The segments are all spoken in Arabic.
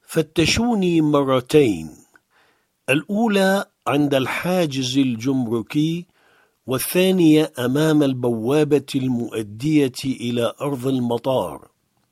فتشوني مرتين، الأولى عند الحاجز الجمركي، والثانية أمام البوابة المؤدية إلى أرض المطار.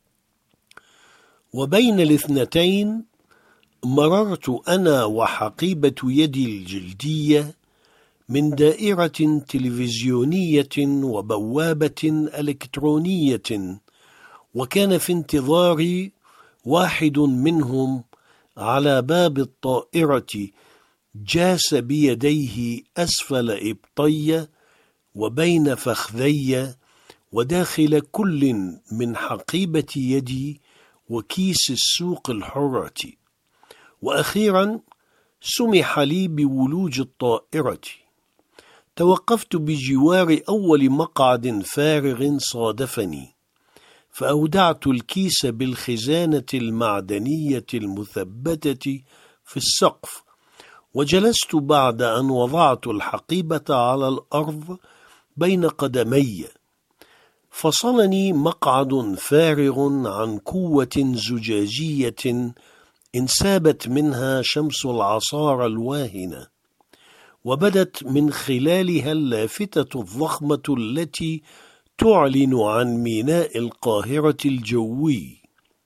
وبين الاثنتين مررت أنا وحقيبة يدي الجلدية من دائرة تلفزيونية وبوابة إلكترونية، وكان في انتظاري واحد منهم على باب الطائرة، جاس بيديه أسفل إبطي وبين فخذي وداخل كل من حقيبة يدي وكيس السوق الحرة. وأخيرا سمح لي بولوج الطائرة. توقفت بجوار أول مقعد فارغ صادفني، فأودعت الكيس بالخزانة المعدنية المثبتة في السقف، وجلست بعد أن وضعت الحقيبة على الأرض بين قدمي. فصلني مقعد فارغ عن قوة زجاجية انسابت منها شمس العصارى الواهنة، وبدت من خلالها اللافتة الضخمة التي تعلن عن ميناء القاهرة الجوي.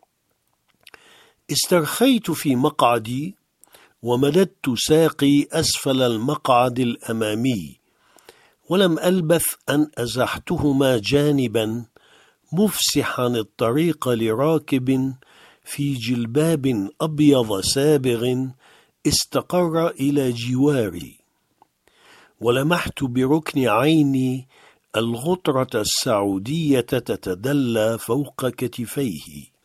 استرخيت في مقعدي ومددت ساقي أسفل المقعد الأمامي، ولم ألبث أن أزحتهما جانبا، مفسحا الطريق لراكب في جلباب أبيض سابغ استقر إلى جواري. ولمحت بركن عيني الغطرة السعودية تتدلى فوق كتفيه.